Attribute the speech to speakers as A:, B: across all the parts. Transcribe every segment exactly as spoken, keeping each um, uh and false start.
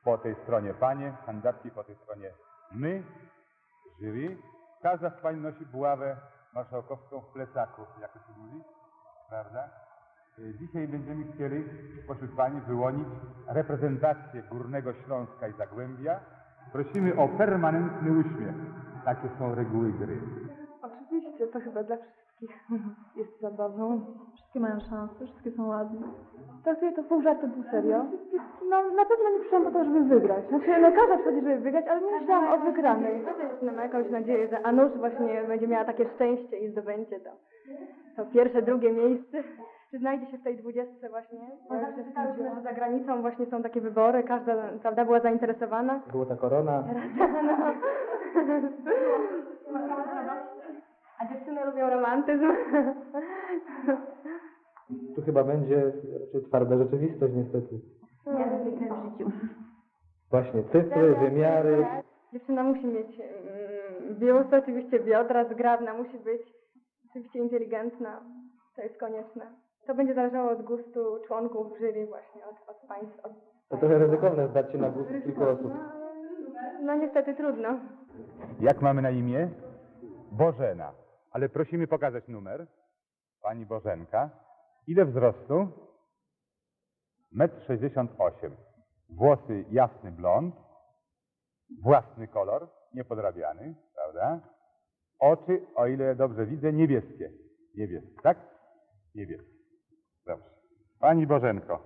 A: Po tej stronie panie, kandydatki, po tej stronie my, jury. Każda z pań nosi buławę marszałkowską w plecaku, jak to się mówi, prawda? Dzisiaj będziemy chcieli spośród pań wyłonić reprezentację Górnego Śląska i Zagłębia. Prosimy o permanentny uśmiech. Takie są reguły gry.
B: Oczywiście, to chyba dla wszystkich jest zabawą. Wszystkie mają szansę, wszystkie są ładne. Traktuję to pół żartu, pół serio. No, na pewno nie przyszłam po to, żeby wygrać. Znaczy, no każda przychodzi, żeby wygrać, ale nie myślałam o wygranej. No, mam jakąś nadzieję, że Anusz właśnie będzie miała takie szczęście i zdobędzie to, to pierwsze, drugie miejsce. Czy znajdzie się w tej dwudziestce właśnie? Ja już się za granicą właśnie są takie wybory, każda, prawda, była zainteresowana.
C: Była ta korona.
B: No. A dziewczyny lubią romantyzm.
C: Tu chyba będzie raczej twarda rzeczywistość niestety.
B: Ja zwykle w życiu.
C: Właśnie, cyfry, wymiary.
B: Dziewczyna musi mieć mm, biust, oczywiście biodra, zgrabna, musi być oczywiście inteligentna. To jest konieczne. To będzie zależało od gustu członków jury właśnie, od, od państw. Od...
C: To trochę ryzykowne zdać się na gust kilku osób.
B: No niestety trudno.
A: Jak mamy na imię? Bożena. Ale prosimy pokazać numer. Pani Bożenka. Ile wzrostu? metr sześćdziesiąt osiem. Włosy jasny blond. Własny kolor, niepodrabiany, prawda? Oczy, o ile dobrze widzę, niebieskie. Niebieskie, tak? Niebieskie. Dobrze. Pani Bożenko,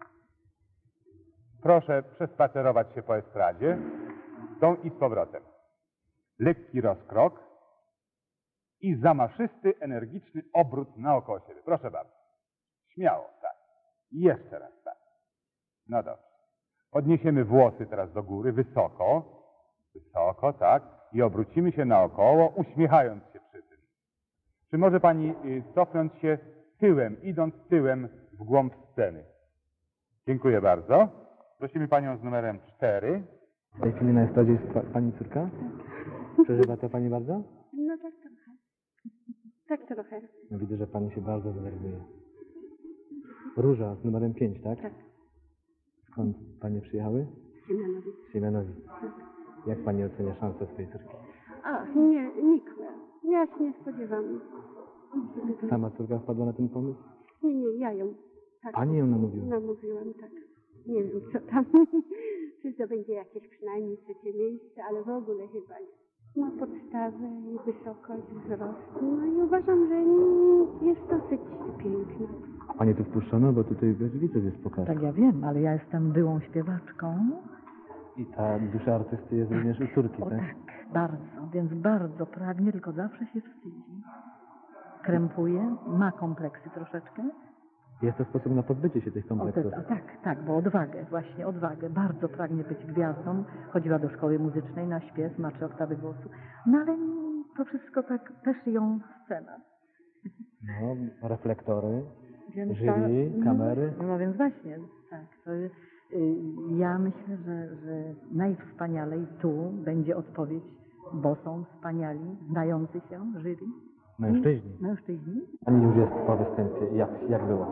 A: proszę przespacerować się po estradzie, z tą i z powrotem. Lekki rozkrok i zamaszysty, energiczny obrót naokoło siebie. Proszę bardzo. Śmiało, tak. I jeszcze raz, tak. No dobrze. Podniesiemy włosy teraz do góry, wysoko, wysoko, tak. I obrócimy się naokoło, uśmiechając się przy tym. Czy może pani y, cofnąć się tyłem, idąc tyłem w głąb sceny? Dziękuję bardzo. Prosimy panią z numerem cztery.
C: W tej chwili na estradzie jest pa pani córka? Przeżywa to pani bardzo?
D: No tak trochę. Tak trochę.
C: No, widzę, że pani się bardzo denerwuje. Róża z numerem pięć, tak?
D: Tak.
C: Skąd panie przyjechały?
D: Siemianowic.
C: Z Siemianowic. Jak pani ocenia szanse swojej córki?
D: A, nie, nikłe. Ja się nie spodziewam.
C: Sama córka wpadła na ten pomysł?
D: Nie, nie, ja ją. Tak.
C: Pani ją namówiła?
D: Namówiłam, tak. Nie wiem, co tam. Czy to będzie jakieś przynajmniej trzecie miejsce, ale w ogóle chyba nie. Ma podstawę i wysokość wzrostu. No i uważam, że jest dosyć piękna.
C: A pani tu wpuszczono, bo tutaj widzę, jest pokaz.
E: Tak, ja wiem, ale ja jestem byłą śpiewaczką.
C: I ta dusza artysty jest również u córki,
E: O
C: tak?
E: tak, bardzo, więc bardzo pragnie, tylko zawsze się wstydzi. Krępuje, ma kompleksy troszeczkę.
C: Jest to sposób na pozbycie się tych
E: O,
C: kompleksów.
E: to, a tak, tak, bo odwagę, właśnie odwagę. Bardzo pragnie być gwiazdą. Chodziła do szkoły muzycznej na śpiew, ma trzy oktawy głosu. No ale to wszystko tak też ją scena.
C: No, reflektory,
E: Więc
C: jury,
E: ta-
C: kamery.
E: No, no więc właśnie, tak. To, y, ja myślę, że, że najwspanialej tu będzie odpowiedź, bo są wspaniali, znający się jury.
C: Mężczyźni.
E: Mężczyźni.
C: Pani już jest po występie. Jak, jak było?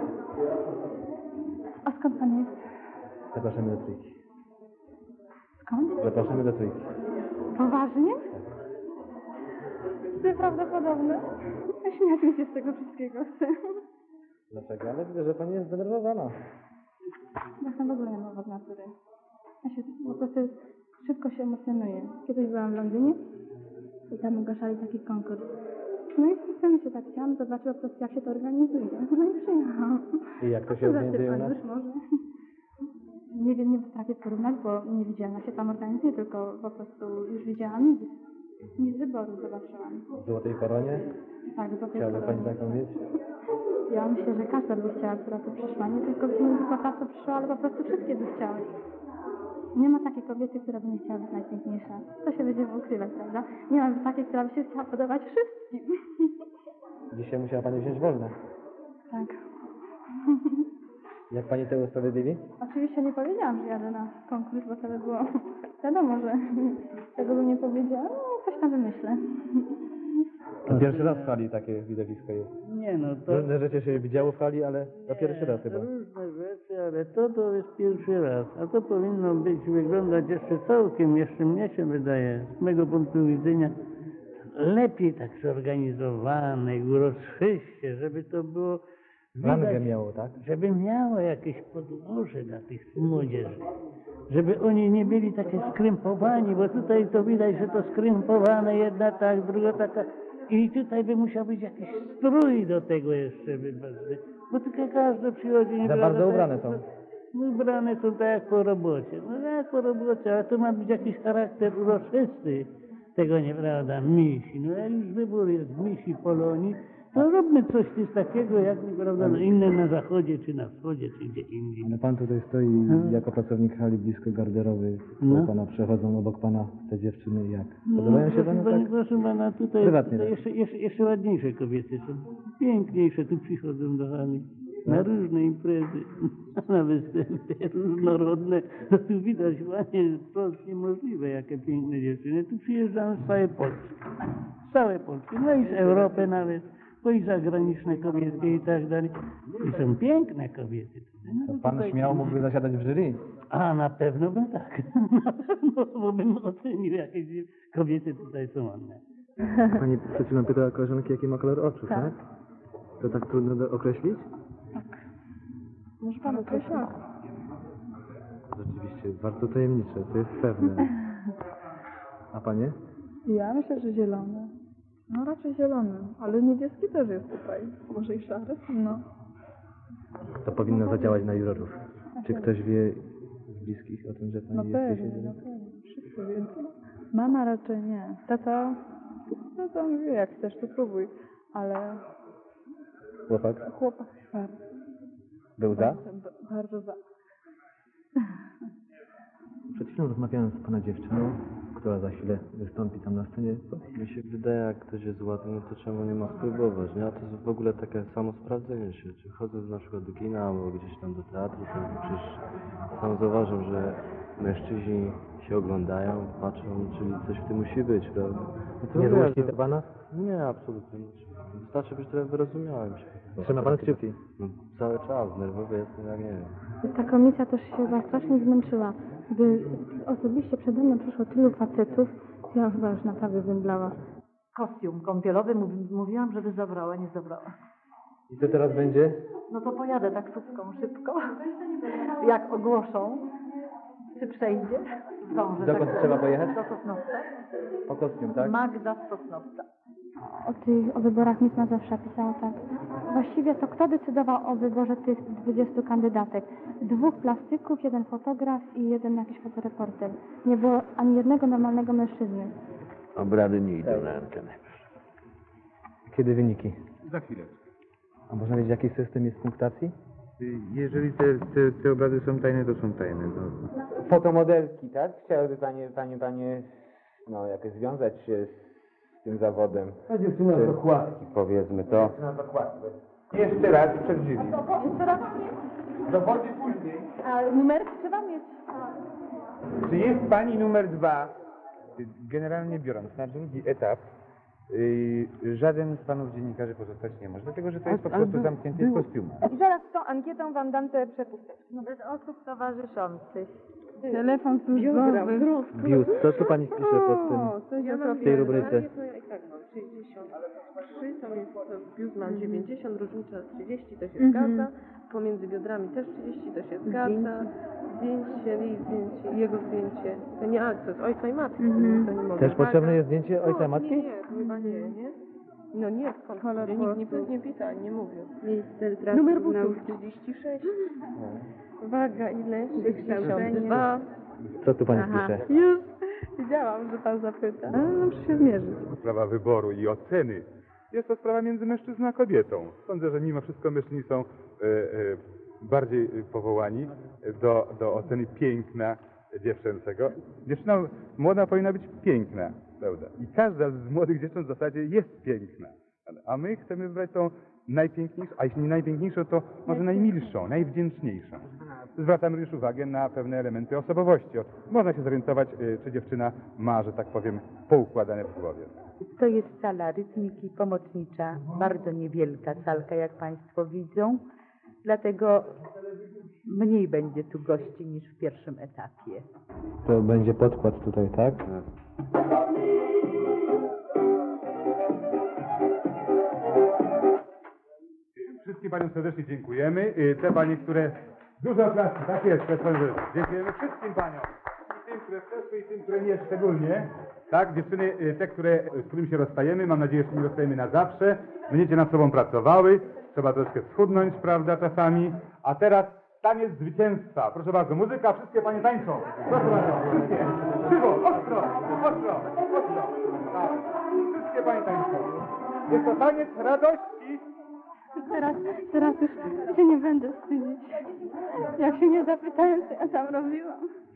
B: A skąd pan jest?
C: Zapraszamy do trójki.
B: Skąd?
C: Zapraszamy do trójki.
B: Poważnie? Nieprawdopodobne. Śmiać mi się z tego wszystkiego chce.
C: Dlaczego? Ale widzę, że pani jest zdenerwowana.
B: Ja sam w ogóle nie mam od natury. Ja się po prostu szybko się emocjonuję. Kiedyś byłam w Londynie i tam ogłaszali taki konkurs. No i specjalnie się tak chciałam zobaczyć po prostu, jak się to organizuje. No i przyjechałam.
C: I jak to się organizuje u
B: pan
C: nas?
B: już może. Nie wiem, nie potrafię porównać, bo nie widziałam, jak się tam organizuje, tylko po prostu już widziałam nic. Nic z wyboru zobaczyłam.
C: W Złotej Koronie?
B: Tak, do tej
C: Chciałaby
B: pory.
C: pani taką mieć?
B: Ja myślę, że każda by chciała, która tu przyszła. Nie tylko tylko ta, co przyszła, ale po prostu wszystkie by chciały. Nie ma takiej kobiety, która by nie chciała być najpiękniejsza. To się będzie ukrywać, prawda? Nie ma takiej, która by się chciała podobać wszystkim.
C: Dzisiaj musiała pani wziąć wolne.
B: Tak.
C: Jak pani to usprawiedliwi?
B: Oczywiście nie powiedziałam, że jadę na konkurs, bo to by było... Wiadomo, że tego bym nie powiedziała. No, coś tam wymyślę.
C: To pierwszy raz w hali takie widowisko jest.
F: Nie no, to...
C: Różne rzeczy się widziało w hali, ale to pierwszy raz chyba.
F: Różne rzeczy, ale to to jest pierwszy raz. A to powinno być, wyglądać jeszcze całkiem, jeszcze mnie się wydaje, z mego punktu widzenia, lepiej tak zorganizowane, uroczyście, żeby to było
C: Rangę
F: widać,
C: miało, tak?
F: żeby miało jakieś podłoże dla tych młodzieży. Żeby oni nie byli takie skrępowani, bo tutaj to widać, że to skrępowane, jedna tak, druga taka. I tutaj by musiał być jakiś strój do tego jeszcze, by, bo tylko każdy przychodzi... nie
C: Za
F: prawda,
C: bardzo
F: tak,
C: ubrane są.
F: no, ubrane są tak jak po robocie. No jak po robocie, ale to ma być jakiś charakter uroczysty tego, nieprawda, misi. No jak już wybór jest misi Polonii, to róbmy coś z takiego, jak nieprawda, no, inne na zachodzie, czy na wschodzie, czy gdzie indziej.
C: Ale pan tutaj stoi jako pracownik hali blisko garderoby.
F: No.
C: No. Pana przechodzą obok pana te dziewczyny jak? Podobają się panu
F: Panie,
C: tak?
F: proszę pana, tutaj,
C: Prywatnie
F: tutaj
C: tak.
F: jeszcze, jeszcze, jeszcze ładniejsze kobiety są. Piękniejsze tu przychodzą do hali. Na różne imprezy, na występy różnorodne. No tu widać, panie, wprost niemożliwe, jakie piękne dziewczyny. Tu przyjeżdżają z całej Polski. Z całej Polski, no i z Europy nawet. Bo i zagraniczne kobiety i tak dalej. I są piękne kobiety. No,
C: To pan
F: tutaj-
C: śmiało mógłby zasiadać w jury.
F: A na pewno bym tak. Na pewno, bo bym ocenił, jakie kobiety tutaj są ładne.
C: Pani przed chwilą pytała koleżanki, jaki ma kolor oczu, tak?
B: Tak.
C: To tak trudno do- określić?
B: Może pan określić?
C: Rzeczywiście, bardzo tajemnicze, to jest pewne. A panie?
B: Ja myślę, że zielony. No raczej zielony, ale niebieski też jest tutaj. Może i szary? No.
C: To powinno zadziałać na jurorów. Czy ktoś wie z bliskich o tym, że pani
B: Na
C: jest
B: pewno,
C: dzisiaj?
B: na pewno. Wszyscy wiedzą. Mama raczej nie. Tata, tata mówi, jak chcesz, to próbuj. Ale
C: Chłopak?
B: chłopak bardzo,
C: Był za?
B: bardzo, bardzo za.
C: Przed chwilą rozmawiałem z pana dziewczyną, która za chwilę wystąpi tam na scenie.
G: Mi się wydaje, jak ktoś jest ładny, no to czemu nie ma spróbować, nie? A to jest w ogóle takie samo sprawdzenie się. Czy chodząc na przykład do kina albo gdzieś tam do teatru, to przecież sam zauważam, że mężczyźni się oglądają, patrzą, czyli coś w tym musi być, prawda? No to
C: Nie
G: mówię,
C: złości
G: że-
C: to pana?
G: Nie, absolutnie. Wystarczy być trochę wyrozumiałym się.
C: Trzyma pan kciuki.
G: No, cały czas, nerwowy jestem jak nie wiem.
D: Ta komisja też się chyba strasznie zmęczyła. Gdy osobiście przede mną przyszło tylu facetów, to ja chyba już naprawdę zemdlała.
E: Kostium kąpielowy, mów- mówiłam, żeby zabrała, nie zabrała.
C: I co teraz będzie?
E: No to pojadę taksówką szybko. Jak ogłoszą, czy przejdzie, zdążę.
C: Dokąd
E: tak
C: trzeba pojechać?
E: Do Sosnowca.
C: Po kostium, tak?
E: Magda z Sosnowca.
D: O tych, o wyborach Miss Mazowsza pisało tak. Właściwie to kto decydował o wyborze tych dwudziestu kandydatek? Dwóch plastyków, jeden fotograf i jeden jakiś fotoreporter. Nie było ani jednego normalnego mężczyzny.
H: Obrady nie idą na antenę.
C: Kiedy wyniki?
A: Za chwilę.
C: A można wiedzieć, jaki system jest punktacji?
I: Jeżeli te, te, te obrazy są tajne, to są tajne. No.
J: Fotomodelki, tak? Chciałyby panie, panie, panie, no jakoś związać się z tym zawodem.
C: A dziewczyna
J: Czy-
C: z okładki.
J: Powiedzmy to. Jeszcze raz przed jury.
B: Jeszcze raz.
J: Dowody później.
B: A numer trzeba mieć.
I: Czy jest pani numer dwa? Generalnie biorąc, na drugi etap yy, żaden z panów dziennikarzy pozostać nie może, dlatego że to jest po prostu zamknięty w kostiumie.
B: I zaraz z tą ankietą wam dam te przepusteczki.
E: No bez osób towarzyszących.
B: Telefon służbowy.
C: Biust, co tu pani pisze pod tym,
K: Ja mam
C: w tej rubryce?
K: to ja i tak mam sześćdziesiąt trzy, tam jest to biust mam dziewięćdziesiąt, różnica trzydzieści, to się zgadza. Pomiędzy biodrami też trzydzieści, to się zgadza. Zdjęcie, jej zdjęcie, jego zdjęcie. To nie akces, ojca i matki, to nie mogę.
C: Też
K: Uwaga.
C: potrzebne jest zdjęcie ojca
K: O,
C: matki?
K: Nie, nie, to chyba nie, nie? No nie, skąd?
B: Kolor
K: Nikt nie,
B: włosów.
K: nie pisał, nie mówił.
D: Miejsce pracy
K: Numer
D: w
K: butów
D: nauce.
K: trzydzieści sześć. Waga ile? sześćdziesiąt dwa.
C: Co tu pani
K: Aha,
C: pisze?
K: już wiedziałam, że pan zapyta. Ale no muszę się zmierzyć.
A: Sprawa wyboru i oceny jest to sprawa między mężczyzną a kobietą. Sądzę, że mimo wszystko mężczyźni są e, e, bardziej powołani do, do oceny piękna dziewczęcego. Dziewczyna młoda powinna być piękna, prawda? I każda z młodych dziewcząt w zasadzie jest piękna. A my chcemy wybrać tą najpiękniejszą, a jeśli nie najpiękniejszą, to może najmilszą, najwdzięczniejszą. Zwracamy również uwagę na pewne elementy osobowości. Można się zorientować, y, czy dziewczyna ma, że tak powiem, poukładane w głowie.
L: To jest sala rytmiki pomocnicza, bardzo niewielka salka, jak Państwo widzą, dlatego mniej będzie tu gości niż w pierwszym etapie.
C: To będzie podkład tutaj, tak?
A: Wszystkim paniom serdecznie dziękujemy. Y, Te panie, które... Dużo oklaski, tak jest, proszę pani. Dziękujemy wszystkim paniom. I tym, które przeszły, i tym, które nie szczególnie. Tak, dziewczyny, y, te, które, z którymi się rozstajemy, mam nadzieję, że się nie rozstajemy na zawsze. Będziecie nad sobą pracowały. Trzeba troszkę schudnąć, prawda, czasami. A teraz taniec zwycięstwa. Proszę bardzo, muzyka, wszystkie panie tańczą. Proszę bardzo, wszystkie. Krzywo, ostro, ostro, ostro. Tak, wszystkie panie tańczą. Jest to taniec radości.
B: Teraz, teraz już się nie będę wstydzić. Jak się nie zapytają, co ja tam robiłam.